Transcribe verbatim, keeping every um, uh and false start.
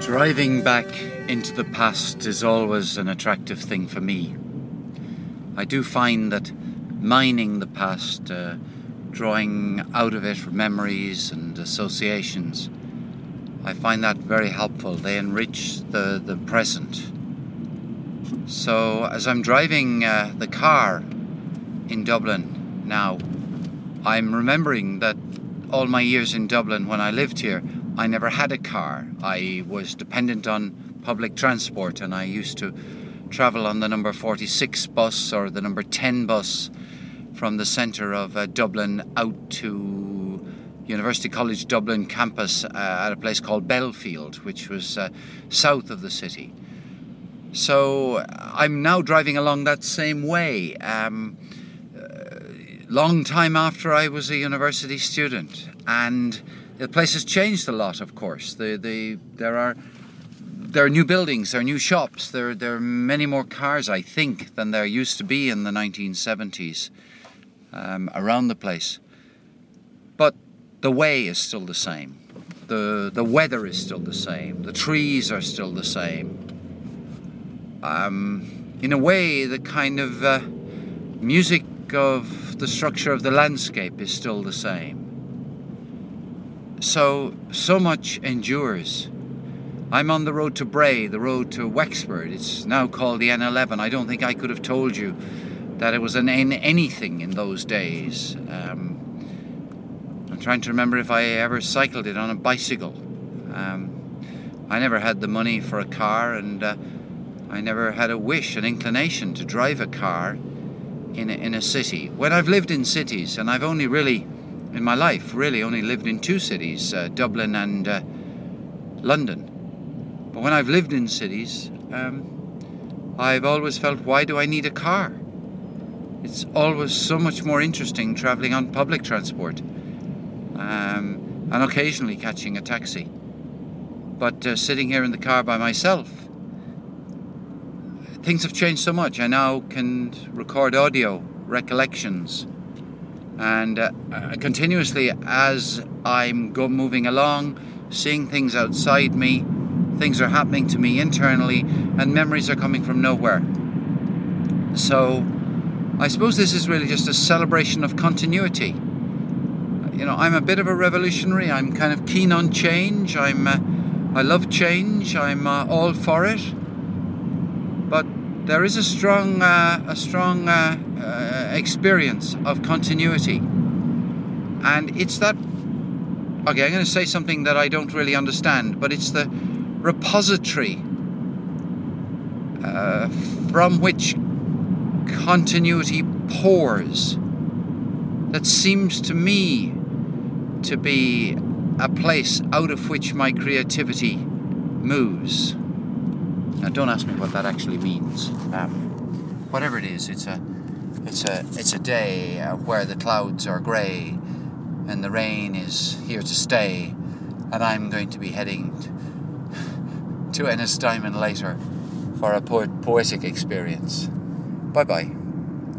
Driving back into the past is always an attractive thing for me. I do find that mining the past, uh, drawing out of it memories and associations, I find that very helpful. They enrich the, the present. So as I'm driving uh, the car in Dublin now, I'm remembering that all my years in Dublin when I lived here, I never had a car. I was dependent on public transport, and I used to travel on the number forty-six bus or the number ten bus from the centre of uh, Dublin out to University College Dublin campus uh, at a place called Belfield, which was uh, south of the city. So I'm now driving along that same way, um, uh, long time after I was a university student, and the place has changed a lot, of course. The, the, there are there are new buildings, there are new shops, there, there are many more cars, I think, than there used to be in the nineteen seventies um, around the place. But the way is still the same. The, the weather is still the same. The trees are still the same. Um, in a way, the kind of uh, music of the structure of the landscape is still the same. So, so much endures. I'm on the road to Bray, the road to Wexford. It's now called the N eleven. I don't think I could have told you that it was an N anything in those days. Um, I'm trying to remember if I ever cycled it on a bicycle. Um, I never had the money for a car, and uh, I never had a wish, an inclination to drive a car in a, in a city. When I've lived in cities, and I've only really, in my life, really only lived in two cities, uh, Dublin and uh, London. But when I've lived in cities, um, I've always felt, why do I need a car? It's always so much more interesting travelling on public transport, um, and occasionally catching a taxi. But uh, sitting here in the car by myself, things have changed so much. I now can record audio, recollections, and uh, continuously as I'm go moving along, seeing things outside me, things are happening to me internally, and memories are coming from nowhere. So I suppose this is really just a celebration of continuity. You know, I'm a bit of a revolutionary. I'm kind of keen on change. I'm, uh, I love change. I'm uh, all for it. But there is a strong, uh, a strong uh, uh, experience of continuity, and it's that. Okay, I'm going to say something that I don't really understand, but it's the repository uh, from which continuity pours that seems to me to be a place out of which my creativity moves. Now, don't ask me what that actually means. Um, whatever it is, it's a, it's a, it's a day uh, where the clouds are grey and the rain is here to stay, and I'm going to be heading to Ennistimon later for a po- poetic experience. Bye bye.